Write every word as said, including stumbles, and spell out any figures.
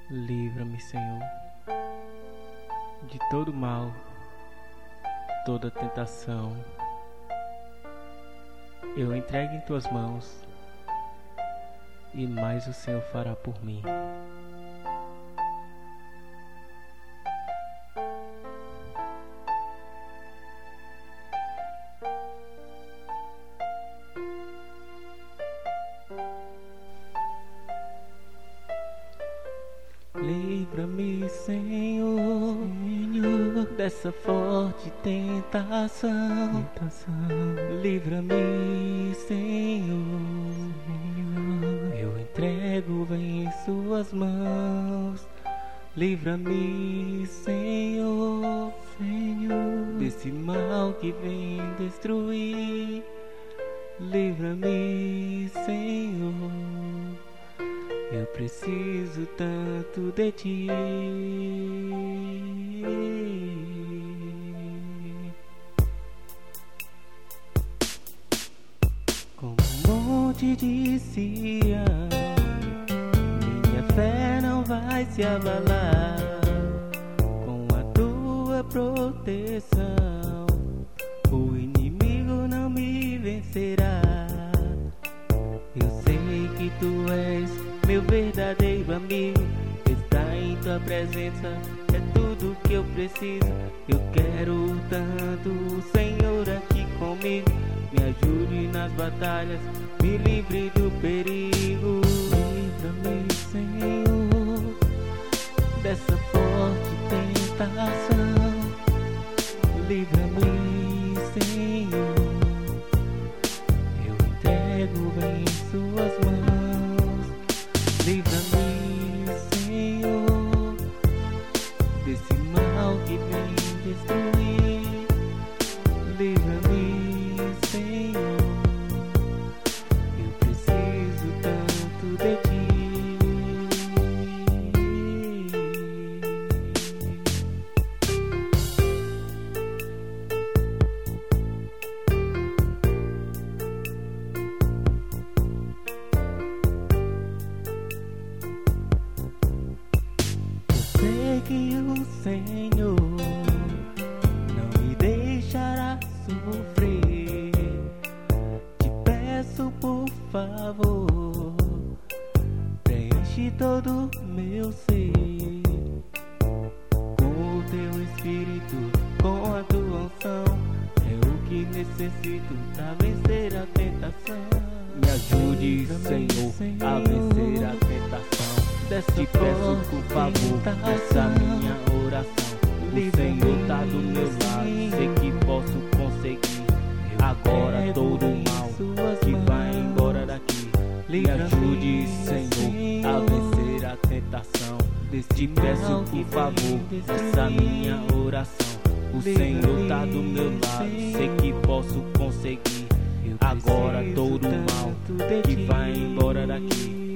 Livra-me, Senhor, de todo mal, toda tentação. Eu entrego em tuas mãos, e mais o Senhor fará por mim. Livra-me, Senhor, Senhor, dessa forte tentação. tentação. Livra-me, Senhor, Senhor, eu entrego em suas mãos. Livra-me, Senhor, Senhor, desse mal que vem destruir. Livra-me, Senhor, eu preciso tanto de ti. Como um monte de Sião, minha fé não vai se abalar. Com a tua proteção, o inimigo não me vencerá. Eu sei que tu és meu verdadeiro amigo, estar em tua presença é tudo que eu preciso. Eu quero tanto o Senhor aqui comigo. Me ajude nas batalhas, me livre do perigo. Livra-me, Senhor, dessa forte tentação. Livra-me, Senhor, eu entrego em suas mãos. Livra-me, Senhor, desse mal que vem destruir. Livra-me, Senhor, eu preciso tanto de ti. Sei que o Senhor não me deixará sofrer. Te peço, por favor, preenche todo meu ser com o teu espírito, com a tua unção. É o que necessito pra vencer a tentação. Me ajude, Senhor, a vencer a tentação. Te peço, por favor, essa minha oração. O Senhor tá do meu lado, sei que posso conseguir. Agora todo mal que vai embora daqui. Me ajude, Senhor, a vencer a tentação. Te peço, por favor, essa minha oração. O Senhor tá do meu lado, sei que posso conseguir. Agora todo mal que vai embora daqui.